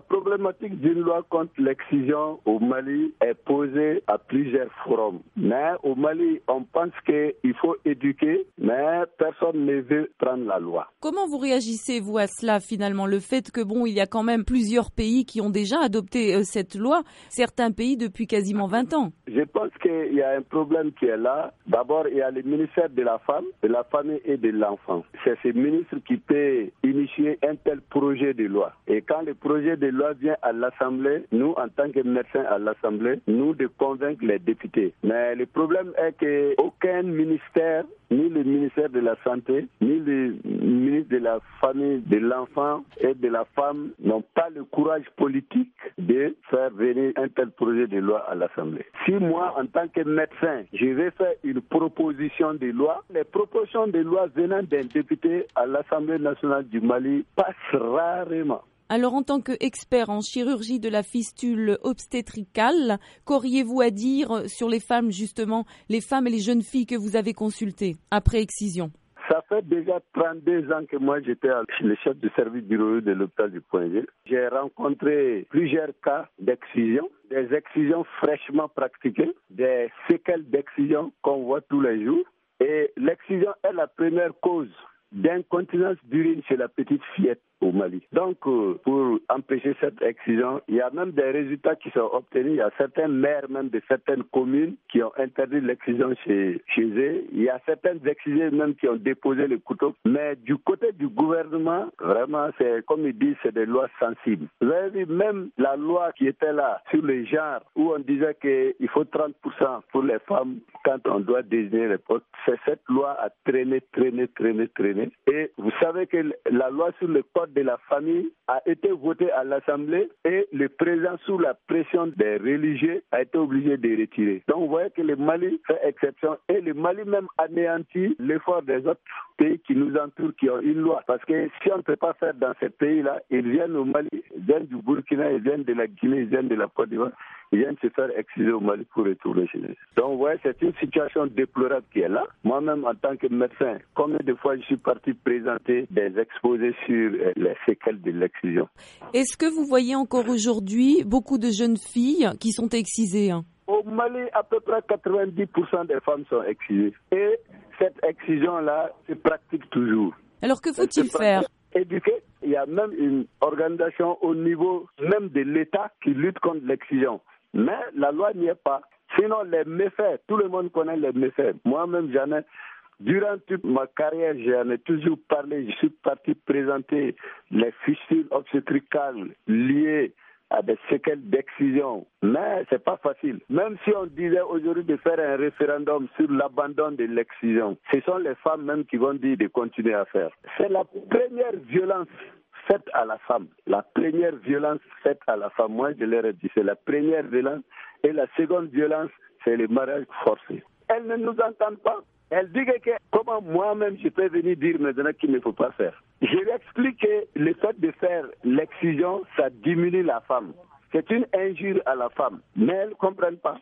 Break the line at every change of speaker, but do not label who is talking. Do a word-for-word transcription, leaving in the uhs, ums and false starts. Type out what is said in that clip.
problématique d'une loi contre l'excision au Mali est posée à plusieurs forums. Mais au Mali, on pense qu'il faut éduquer, mais personne ne veut prendre la loi.
Comment vous réagissez, vous, à cela, finalement? Le fait que, bon, il y a quand même plusieurs pays qui ont déjà adopté euh, cette loi, certains pays depuis quasiment vingt ans.
Je pense qu'il y a un problème qui est là. D'abord, il y a le ministère de la Femme, de la Famille et de l'Enfant. C'est ce ministre qui peut initier un tel projet de loi. Et quand le projet de loi vient à l'Assemblée, nous, en tant que médecins à l'Assemblée, nous de convaincre les députés. Mais le problème est qu'aucun ministère, ni le ministère de la Santé, ni le ministre de la Famille, de l'Enfant et de la Femme n'ont pas le courage politique de faire venir un tel projet de loi à l'Assemblée. Si moi, en tant que médecin, je vais faire une proposition de loi, les propositions de loi venant d'un député à l'Assemblée nationale du Mali passent rarement.
Alors, en tant qu'expert en chirurgie de la fistule obstétricale, qu'auriez-vous à dire sur les femmes, justement, les femmes et les jeunes filles que vous avez consultées après excision?
Ça fait déjà trente-deux ans que moi j'étais le chef du service biologique de l'hôpital du Point-G. J'ai rencontré plusieurs cas d'excision, des excisions fraîchement pratiquées, des séquelles d'excision qu'on voit tous les jours. Et l'excision est la première cause d'incontinence d'urine chez la petite fillette au Mali. Donc, euh, pour empêcher cette excision, il y a même des résultats qui sont obtenus. Il y a certains maires même de certaines communes qui ont interdit l'excision chez, chez eux. Il y a certaines excisées même qui ont déposé le couteau. Mais du côté du gouvernement, vraiment, c'est comme ils disent, c'est des lois sensibles. Vous avez vu, même la loi qui était là sur le genre, où on disait qu'il faut trente pour cent pour les femmes quand on doit désigner les postes, c'est cette loi a traîné, traîné, traîné, traîné. Et vous savez que la loi sur le code de la famille a été votée à l'Assemblée et le président, sous la pression des religieux, a été obligé de retirer. Donc vous voyez que le Mali fait exception et le Mali même anéantit l'effort des autres pays qui nous entourent, qui ont une loi. Parce que si on ne peut pas faire dans ces pays-là, ils viennent au Mali, ils viennent du Burkina, ils viennent de la Guinée, ils viennent de la Côte d'Ivoire, ils viennent se faire exciser au Mali pour retourner chez eux. Donc vous voyez, c'est une situation déplorable qui est là. Moi-même, en tant que médecin, combien de fois je suis parti présenter des exposés sur les séquelles de l'excision.
Est-ce que vous voyez encore aujourd'hui beaucoup de jeunes filles qui sont excisées?
Au Mali, à peu près quatre-vingt-dix pour cent des femmes sont excisées. Et cette excision-là se pratique toujours.
Alors que faut-il faire?
Éduquer. Il y a même une organisation au niveau même de l'État qui lutte contre l'excision. Mais la loi n'y est pas. Sinon, les méfaits, tout le monde connaît les méfaits. Moi-même, j'en ai... Durant toute ma carrière, j'en ai toujours parlé. Je suis parti présenter les fistules obstétricales liées à des séquelles d'excision. Mais c'est pas facile. Même si on disait aujourd'hui de faire un référendum sur l'abandon de l'excision, ce sont les femmes même qui vont dire de continuer à faire. C'est la première violence faite à la femme. La première violence faite à la femme, moi je leur ai dit, c'est la première violence. Et la seconde violence, c'est le mariage forcé. Elles ne nous entendent pas. Elle dit que comment moi-même je peux venir dire maintenant qu'il ne faut pas faire. Je lui explique que le fait de faire l'excision, ça diminue la femme. C'est une injure à la femme. Mais elles ne comprennent pas.